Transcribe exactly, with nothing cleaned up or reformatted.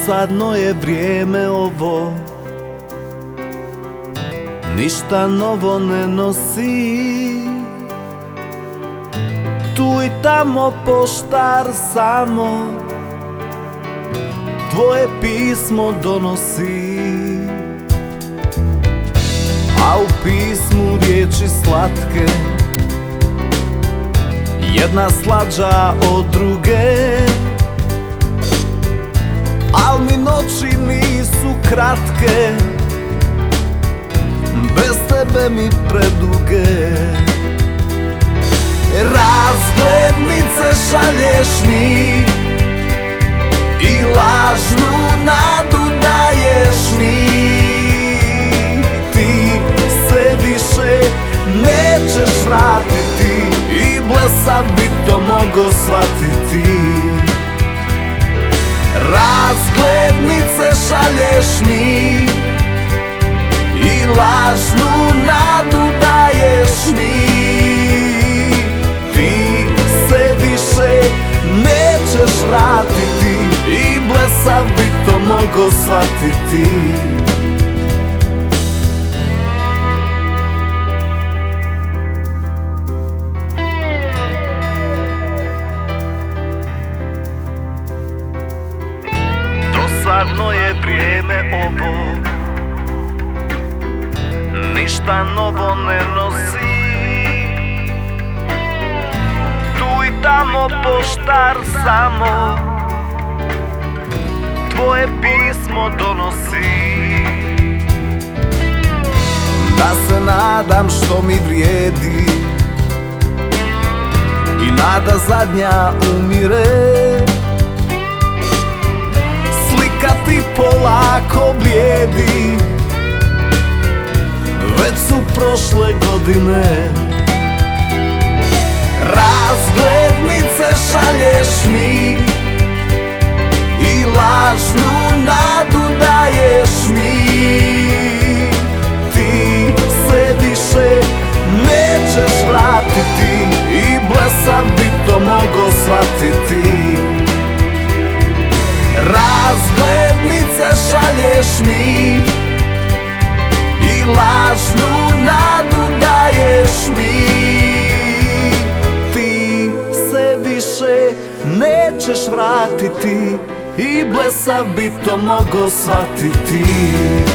Dosadno je vrijeme ovo, ništa novo ne nosi. Tu i tamo poštar samo tvoje pismo donosi, a u pismu riječi slatke, jedna slađa od druge. Al mi noći nisu kratke, bez tebe mi preduge. Razglednice šalješ mi i lažnu nadu daješ mi. Ti se više nećeš vratiti i blesav bi to mogo shvatiti. Razglednice šalješ mi i lažnu nadu daješ mi. Ti se više nećeš vratiti i blesav bi to mogo shvatiti. Dosadno je vrijeme ovo, ništa novo ne nosi. Tu i tamo poštar samo tvoje pismo donosi. Da se nadam što mi vrijedi i nada zadnja umire. Slika ti polako blijedi, već su prošle godine. Razglednice šalješ mi i lažnu nadu daješ mi. Ti se više nećeš vratiti i blesav bi to mogo shvatiti. Razglednice šalješ mi i lažnu nadu daješ mi. Ti se više nećeš vratiti i blesav bi to mogo shvatiti.